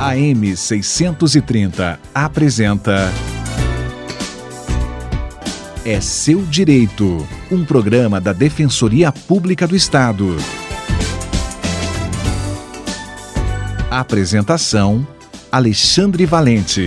AM 630 apresenta É Seu Direito, um programa da Defensoria Pública do Estado. Apresentação: Alexandre Valente.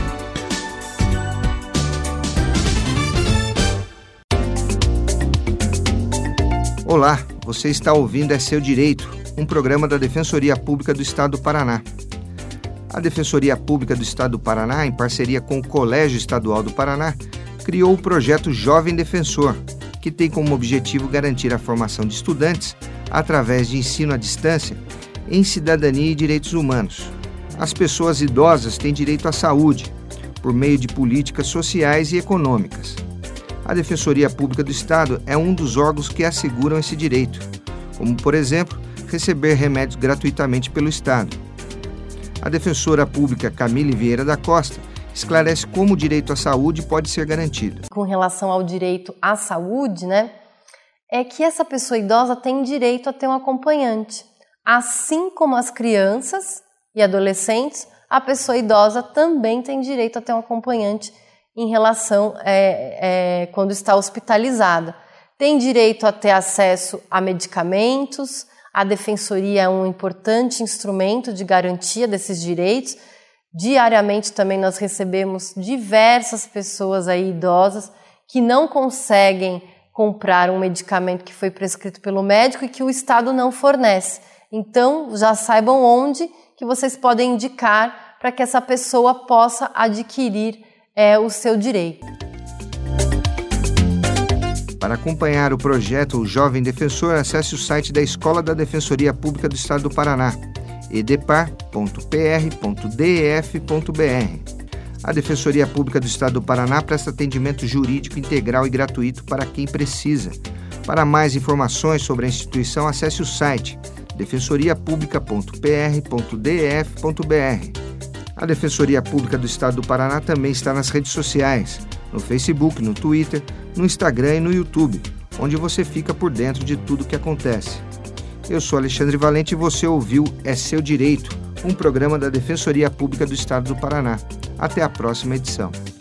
Olá, você está ouvindo É Seu Direito, um programa da Defensoria Pública do Estado do Paraná. A Defensoria Pública do Estado do Paraná, em parceria com o Colégio Estadual do Paraná, criou o projeto Jovem Defensor, que tem como objetivo garantir a formação de estudantes através de ensino à distância em cidadania e direitos humanos. As pessoas idosas têm direito à saúde, por meio de políticas sociais e econômicas. A Defensoria Pública do Estado é um dos órgãos que asseguram esse direito, como, por exemplo, receber remédios gratuitamente pelo Estado. A defensora pública Camille Vieira da Costa esclarece como o direito à saúde pode ser garantido. Com relação ao direito à saúde, é que essa pessoa idosa tem direito a ter um acompanhante. Assim como as crianças e adolescentes, a pessoa idosa também tem direito a ter um acompanhante em relação quando está hospitalizada. Tem direito a ter acesso a medicamentos. A Defensoria é um importante instrumento de garantia desses direitos. Diariamente também nós recebemos diversas pessoas idosas que não conseguem comprar um medicamento que foi prescrito pelo médico e que o Estado não fornece. Então, já saibam onde que vocês podem indicar para que essa pessoa possa adquirir o seu direito. Para acompanhar o projeto O Jovem Defensor, acesse o site da Escola da Defensoria Pública do Estado do Paraná, edepar.pr.def.br. A Defensoria Pública do Estado do Paraná presta atendimento jurídico integral e gratuito para quem precisa. Para mais informações sobre a instituição, acesse o site defensoriapublica.pr.def.br. A Defensoria Pública do Estado do Paraná também está nas redes sociais, no Facebook, no Twitter, no Instagram e no YouTube, onde você fica por dentro de tudo o que acontece. Eu sou Alexandre Valente e você ouviu É Seu Direito, um programa da Defensoria Pública do Estado do Paraná. Até a próxima edição.